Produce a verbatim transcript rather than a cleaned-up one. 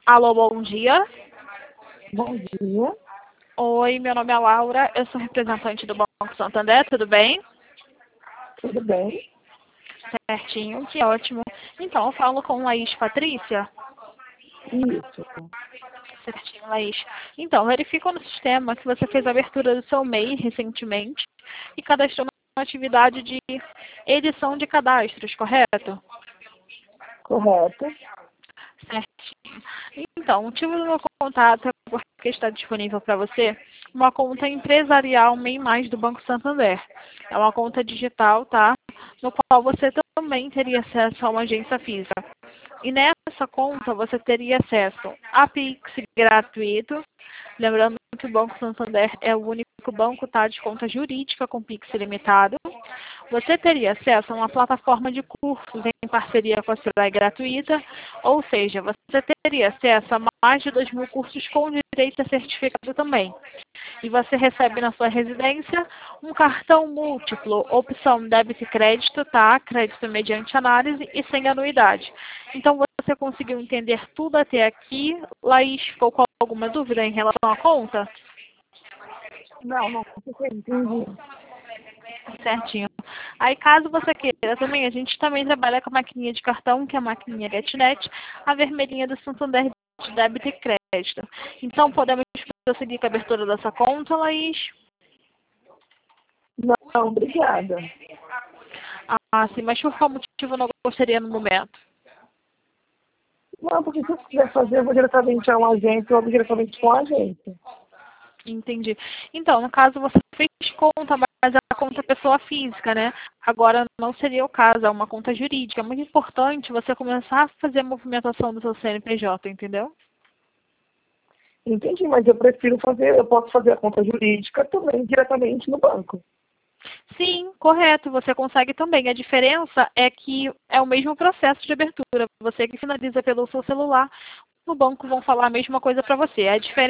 Alô, bom dia. Bom dia, Oi, meu nome é Laura, eu sou representante do Banco Santander, tudo bem? tudo bem? Certinho, que ótimo. Então, eu falo com Laís Patrícia. Isso, Certinho, Laís. Então, verifico no sistema que você fez a abertura do seu M E I recentemente e cadastrou uma atividade de edição de cadastros, correto? correto. Certinho. Então, o motivo do meu contato é porque está disponível para você uma conta empresarial M E I Mais do Banco Santander. É uma conta digital, tá? No qual você também teria acesso a uma agência física. E nessa conta você teria acesso a Pix gratuito. Lembrando que o Banco Santander é o único banco, tá, de conta jurídica com Pix ilimitado. Você teria acesso a uma plataforma de cursos em parceria com a Sebrae gratuita, ou seja, você teria acesso a mais de dois mil cursos com direito a certificado também. E você recebe na sua residência um cartão múltiplo, opção débito e crédito, tá? Crédito mediante análise e sem anuidade. Então você conseguiu entender tudo até aqui? Laís, ficou com alguma dúvida em relação à conta? Não, não, você entendi. Certinho. Aí, caso você queira também, a gente também trabalha com a maquininha de cartão, que é a maquininha GetNet, a vermelhinha do Santander de débito e crédito. Então, podemos prosseguir com a abertura dessa conta, Laís? Não, obrigada. Ah, sim, mas por qual motivo eu não gostaria no momento? Não, porque se eu quiser fazer, eu vou diretamente a uma agência ou vou diretamente com a agência. Entendi. Então, no caso, você fez conta, mas é a conta pessoa física, né? Agora, não seria o caso, é uma conta jurídica. É muito importante você começar a fazer a movimentação do seu C N P J, entendeu? Entendi, mas eu prefiro fazer, eu posso fazer a conta jurídica também diretamente no banco. Sim, correto, você consegue também. A diferença é que é o mesmo processo de abertura. Você que finaliza pelo seu celular, no banco vão falar a mesma coisa para você. A diferença